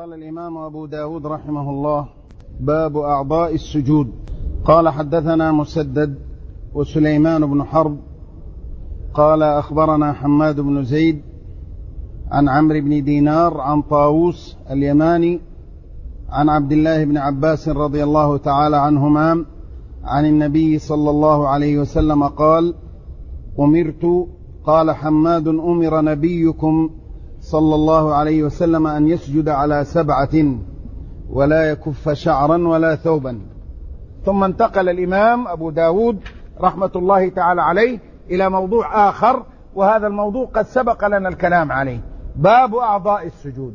قال الإمام أبو داود رحمه الله: باب أعضاء السجود. قال: حدثنا مسدد وسليمان بن حرب قال: أخبرنا حماد بن زيد عن عمرو بن دينار عن طاووس اليماني عن عبد الله بن عباس رضي الله تعالى عنهما عن النبي صلى الله عليه وسلم قال: أمرت. قال حماد: أمر نبيكم صلى الله عليه وسلم أن يسجد على 7 ولا يكف شعرا ولا ثوبا. ثم انتقل الإمام أبو داود رحمة الله تعالى عليه إلى موضوع آخر، وهذا الموضوع قد سبق لنا الكلام عليه. باب أعضاء السجود.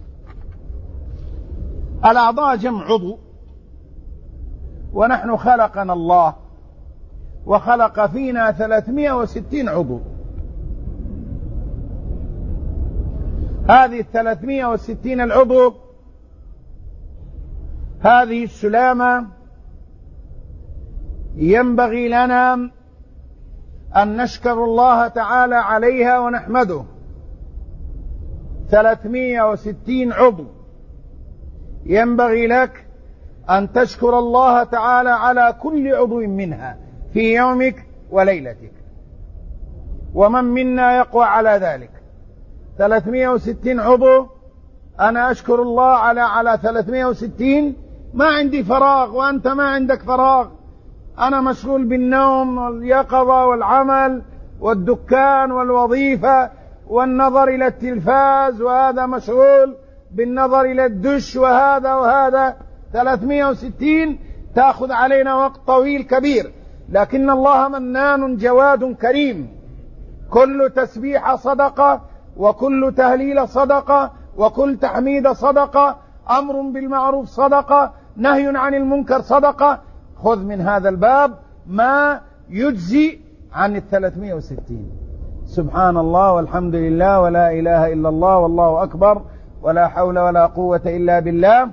الأعضاء جمع عضو، ونحن خلقنا الله وخلق فينا 360 عضو. هذه 360 العضو، هذه السلامة ينبغي لنا أن نشكر الله تعالى عليها ونحمده. 360 عضو، ينبغي لك أن تشكر الله تعالى على كل عضو منها في يومك وليلتك، ومن منا يقوى على ذلك؟ 360 عضو، أنا أشكر الله على 360. ما عندي فراغ وأنت ما عندك فراغ، أنا مشغول بالنوم واليقظة والعمل والدكان والوظيفة والنظر إلى التلفاز، وهذا مشغول بالنظر إلى الدش، وهذا 360 تأخذ علينا وقت طويل كبير. لكن الله منان جواد كريم، كل تسبيح صدقة، وكل تهليل صدقة، وكل تحميد صدقة، أمر بالمعروف صدقة، نهي عن المنكر صدقة. خذ من هذا الباب ما يجزي عن 360. سبحان الله والحمد لله ولا إله إلا الله والله أكبر ولا حول ولا قوة إلا بالله.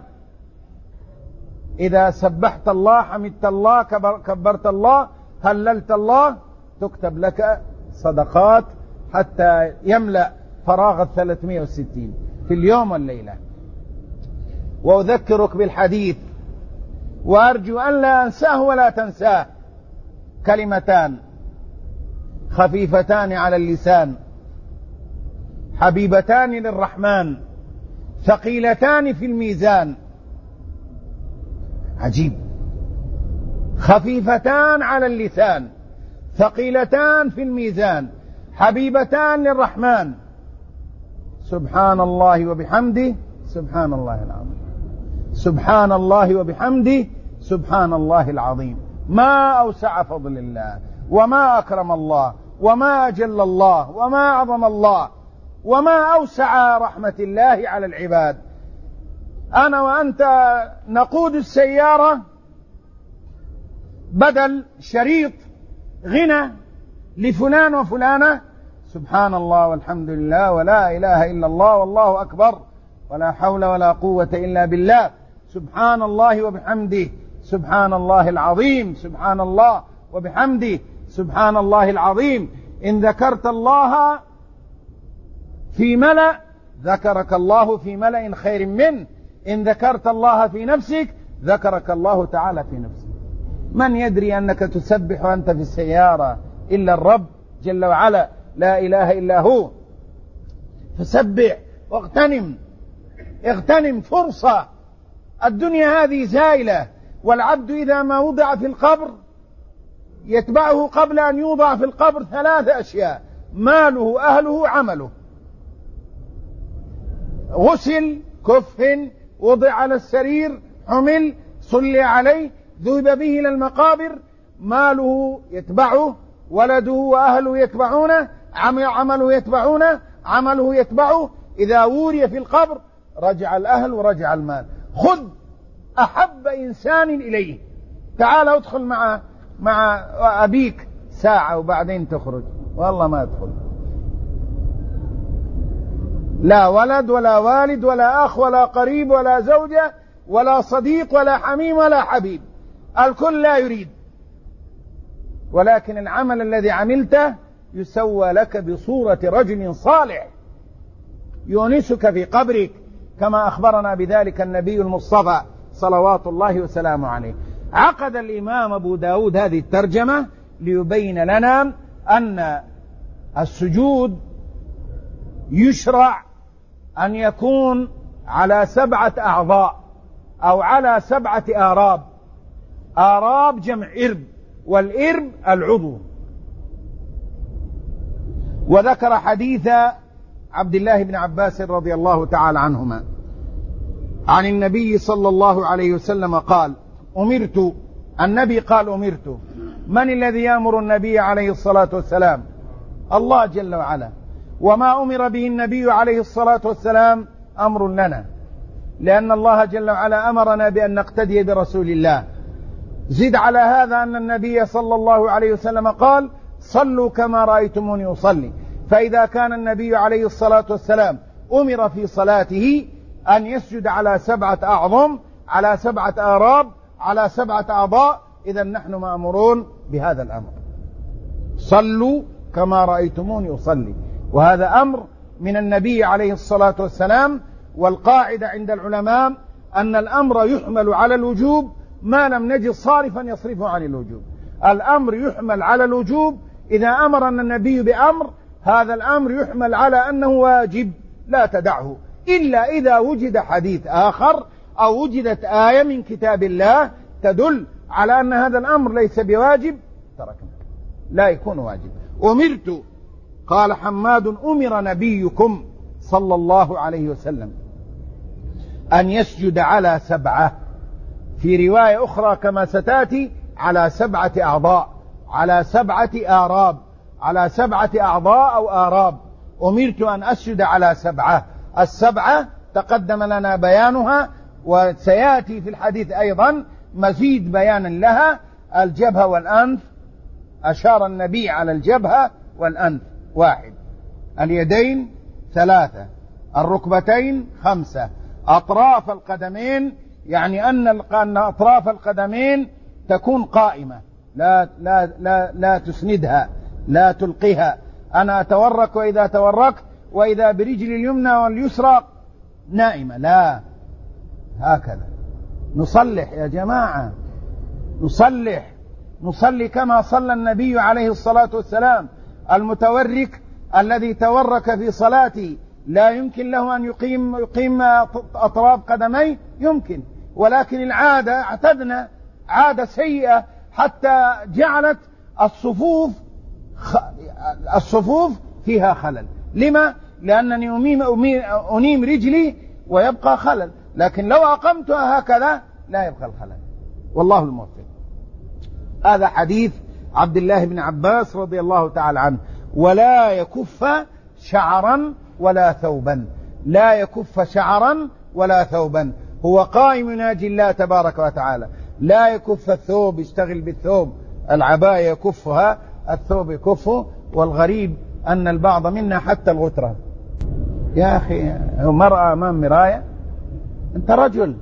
إذا سبحت الله، حمدت الله، كبرت الله، هللت الله، تكتب لك صدقات حتى يملأ فراغ 360 في اليوم والليلة. وأذكرك بالحديث، وأرجو أن لا أنساه ولا تنساه: كلمتان خفيفتان على اللسان، حبيبتان للرحمن، ثقيلتان في الميزان. عجيب، خفيفتان على اللسان، ثقيلتان في الميزان، حبيبتان للرحمن. سبحان الله وبحمده سبحان الله العظيم، سبحان الله وبحمده سبحان الله العظيم. ما أوسع فضل الله، وما أكرم الله، وما أجل الله، وما أعظم الله، وما أوسع رحمة الله على العباد. أنا وأنت نقود السيارة، بدل شريط غنى لفلان وفلانة: سبحان الله والحمد لله ولا إله إلا الله والله أكبر ولا حول ولا قوة إلا بالله، سبحان الله وبحمده سبحان الله العظيم، سبحان الله وبحمده سبحان الله العظيم. إن ذكرت الله في ملأ ذكرك الله في ملأ خير منه، إن ذكرت الله في نفسك ذكرك الله تعالى في نفسك. من يدري أنك تسبح وأنت في السيارة إلا الرب جل وعلا، لا إله إلا هو. فسبح واغتنم فرصة. الدنيا هذه زائلة، والعبد إذا ما وضع في القبر يتبعه قبل أن يوضع في القبر 3 أشياء: ماله، أهله، عمله. غسل، كفن، وضع على السرير، حمل، صلي عليه، ذهب به إلى المقابر. ماله يتبعه، ولده وأهله يتبعونه، عمله يتبعونه، عمله يتبعه. إذا وري في القبر رجع الأهل ورجع المال. خذ أحب إنسان إليه، تعال ادخل مع أبيك ساعة وبعدين تخرج، والله ما ادخل. لا ولد ولا والد ولا أخ ولا قريب ولا زوجة ولا صديق ولا حميم ولا حبيب، الكل لا يريد. ولكن العمل الذي عملته يسوى لك بصورة رجل صالح يونسك في قبرك، كما أخبرنا بذلك النبي المصطفى صلوات الله وسلامه عليه. عقد الإمام أبو داود هذه الترجمة ليبين لنا أن السجود يشرع أن يكون على 7 أعضاء أو على 7 آراب. آراب جمع إرب، والإرب العضو. وذكر حديث عبد الله بن عباس رضي الله تعالى عنهما عن النبي صلى الله عليه وسلم قال: أمرت، النبي قال أمرت. من الذي يأمر النبي عليه الصلاة والسلام؟ الله جل وعلا. وما أمر به النبي عليه الصلاة والسلام أمر لنا، لأن الله جل وعلا أمرنا بأن نقتدي برسول الله. زد على هذا أن النبي صلى الله عليه وسلم قال: صلوا كما رأيتموني أصلي. فإذا كان النبي عليه الصلاة والسلام أمر في صلاته أن يسجد على 7 أعظم، على 7 آراب، على 7 أعضاء، إذا نحن مأمورون بهذا الأمر. صلوا كما رأيتموني أصلي، وهذا أمر من النبي عليه الصلاة والسلام. والقاعدة عند العلماء أن الأمر يحمل على الوجوب ما لم نجد صارفا يصرفه عن الوجوب. الأمر يحمل على الوجوب إذا أمرنا النبي بأمر، هذا الأمر يحمل على أنه واجب لا تدعه، إلا إذا وجد حديث آخر أو وجدت آية من كتاب الله تدل على أن هذا الأمر ليس بواجب تركنا، لا يكون واجب. أمرت، قال حماد: أمر نبيكم صلى الله عليه وسلم أن يسجد على 7، في رواية أخرى كما ستأتي على 7 أعضاء، على 7 آراب، على 7 أعضاء أو آراب. أمرت أن أسجد على 7. 7 تقدم لنا بيانها، وسيأتي في الحديث أيضا مزيد بيانا لها. الجبهة والأنف، أشار النبي على الجبهة والأنف 1، اليدين 3، الركبتين 5، أطراف القدمين، يعني أن أطراف القدمين تكون قائمة، لا تسندها، لا تلقيها. أنا أتورك وإذا توركت، وإذا برجل اليمنى واليسرى نائمة، لا، هكذا. نصلح يا جماعة، نصلي كما صلى النبي عليه الصلاة والسلام. المتورك الذي تورك في صلاته لا يمكن له أن يقيم أطراف قدميه، يمكن، ولكن العادة، اعتدنا عادة سيئة حتى جعلت الصفوف فيها خلل. لما؟ لأنني أنيم رجلي ويبقى خلل، لكن لو أقمتها هكذا لا يبقى الخلل. والله الموفق. هذا حديث عبد الله بن عباس رضي الله تعالى عنه. ولا يكف شعرا ولا ثوبا، لا يكف شعرا ولا ثوبا، هو قائم يناجي الله تبارك وتعالى. لا يكف الثوب، يشتغل بالثوب، العباية يكفها، الثوب يكفه. والغريب أن البعض منا حتى الغترة. يا أخي، مرأة أمام مراية، أنت رجل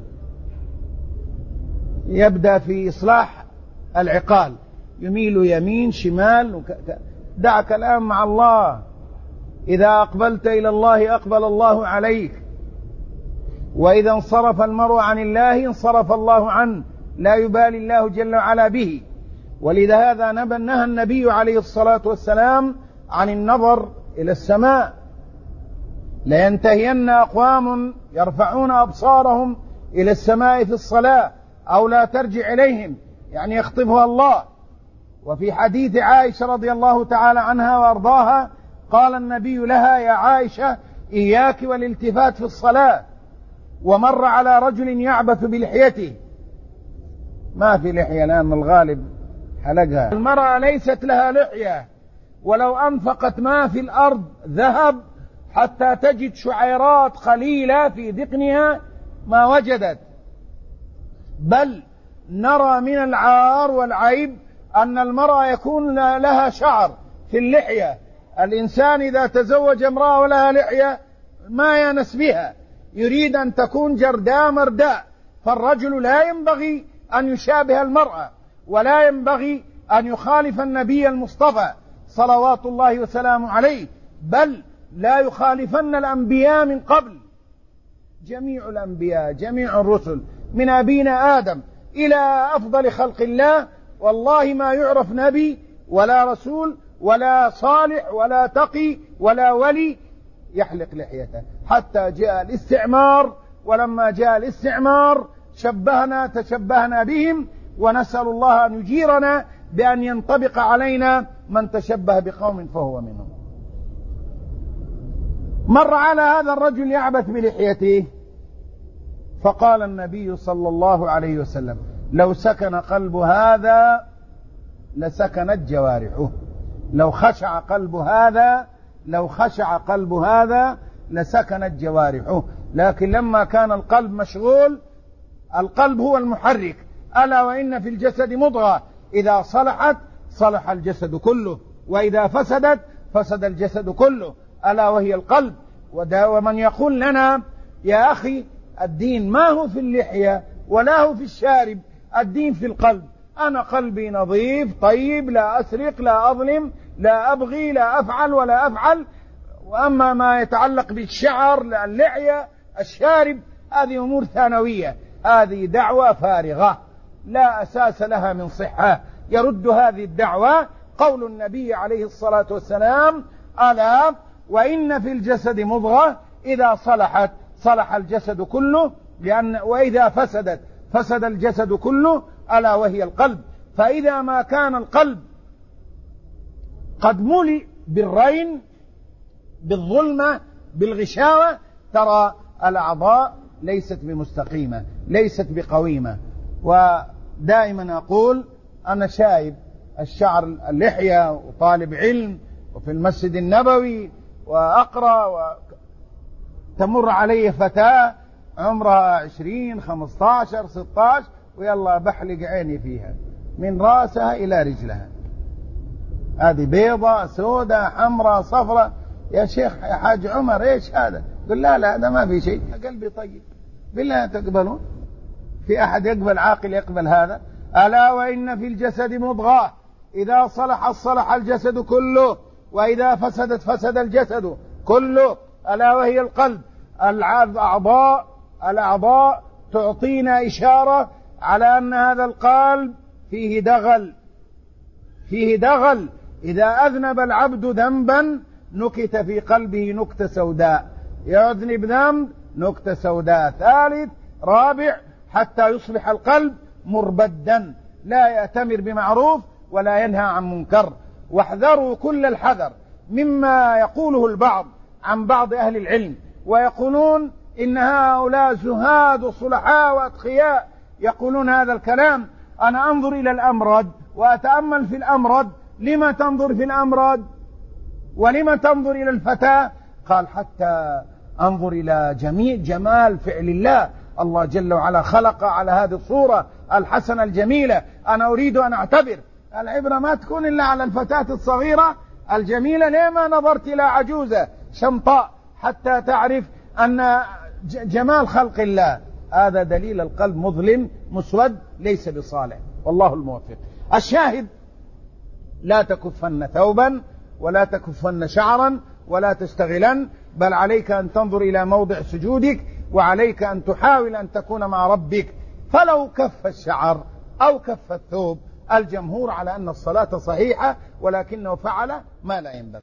يبدأ في إصلاح العقال، يميل يمين شمال، دعك الآن مع الله. إذا أقبلت إلى الله أقبل الله عليك، وإذا انصرف المرء عن الله انصرف الله عنه، لا يبالي الله جل وعلا به. ولذا هذا نهى النبي عليه الصلاة والسلام عن النظر إلى السماء. لينتهين أقوام يرفعون أبصارهم إلى السماء في الصلاة، أو لا ترجع إليهم، يعني يخطبها الله. وفي حديث عائشة رضي الله تعالى عنها وأرضاها قال النبي لها: يا عائشة، إياك والالتفات في الصلاة. ومر على رجل يعبث بلحيته، ما في لحية الآن، الغالب حلقها. المرأة ليست لها لحية، ولو أنفقت ما في الأرض ذهب حتى تجد شعيرات قليلة في ذقنها ما وجدت. بل نرى من العار والعيب أن المرأة يكون لها شعر في اللحية. الإنسان إذا تزوج امرأة ولها لحية ما ينس بها، يريد أن تكون جرداء مرداء. فالرجل لا ينبغي أن يشابه المرأة، ولا ينبغي أن يخالف النبي المصطفى صلوات الله وسلامه عليه، بل لا يخالفن الأنبياء من قبل. جميع الأنبياء جميع الرسل من أبينا آدم إلى أفضل خلق الله، والله ما يعرف نبي ولا رسول ولا صالح ولا تقي ولا ولي يحلق لحيته حتى جاء الاستعمار. ولما جاء الاستعمار تشبهنا بهم، ونسأل الله أن يجيرنا بأن ينطبق علينا من تشبه بقوم فهو منهم. مر على هذا الرجل يعبث بلحيته، فقال النبي صلى الله عليه وسلم: لو سكن قلب هذا لسكنت جوارحه. لو خشع قلب هذا لسكنت جوارحه. لكن لما كان القلب مشغول، القلب هو المحرك. ألا وإن في الجسد مضغة إذا صلحت صلح الجسد كله، وإذا فسدت فسد الجسد كله، ألا وهي القلب. ومن يقول لنا يا أخي الدين ما هو في اللحية ولا هو في الشارب، الدين في القلب. أنا قلبي نظيف طيب، لا أسرق لا أظلم لا أبغي لا أفعل ولا أفعل. وأما ما يتعلق بالشعر اللحية الشارب هذه أمور ثانوية، هذه دعوة فارغة لا أساس لها من صحة. يرد هذه الدعوة قول النبي عليه الصلاة والسلام: ألا وإن في الجسد مضغة إذا صلحت صلح الجسد كله، وإذا فسدت فسد الجسد كله، ألا وهي القلب. فإذا ما كان القلب قد ملئ بالرين بالظلمة بالغشاوة، ترى الأعضاء ليست بمستقيمة ليست بقويمة. ودائما أقول أنا شايب الشعر اللحية وطالب علم وفي المسجد النبوي وأقرأ، تمر علي فتاة عمرها 20 15 16 ويلا بحلق عيني فيها من راسها إلى رجلها، هذه بيضة سودة حمراء صفراء. يا شيخ يا حاج عمر إيش هذا؟ قل لا هذا ما في شيء، قلبي طيب. بالله تقبلون؟ في أحد يقبل عاقل يقبل هذا؟ ألا وإن في الجسد مضغة إذا صلحت صلح الجسد كله، وإذا فسدت فسد الجسد كله، ألا وهي القلب. الأعضاء تعطينا إشارة على أن هذا القلب فيه دغل. إذا أذنب العبد ذنبا نكت في قلبه نكتة سوداء، يذنب ذنب نكتة سوداء ثالث رابع حتى يصبح القلب مربدا لا يأتمر بمعروف ولا ينهى عن منكر. واحذروا كل الحذر مما يقوله البعض عن بعض أهل العلم، ويقولون إن هؤلاء زهاد وصلحاء وأتقياء يقولون هذا الكلام. أنا أنظر إلى الأمرد وأتأمل في الأمرد. لما تنظر في الأمرد ولما تنظر إلى الفتاة؟ قال حتى أنظر إلى جمال فعل الله. الله جل وعلا خلق على هذه الصورة الحسنة الجميلة. أنا أريد أن أعتبر العبرة ما تكون إلا على الفتاة الصغيرة الجميلة. لما نظرت إلى عجوزة شمطاء حتى تعرف أن جمال خلق الله؟ هذا دليل القلب مظلم مسود ليس بصالح، والله الموفق. الشاهد: لا تكفن ثوبا ولا تكفن شعرا ولا تشتغلن، بل عليك أن تنظر إلى موضع سجودك، وعليك أن تحاول أن تكون مع ربك. فلو كف الشعر أو كف الثوب، الجمهور على أن الصلاة صحيحة، ولكنه فعل ما لا ينبغي.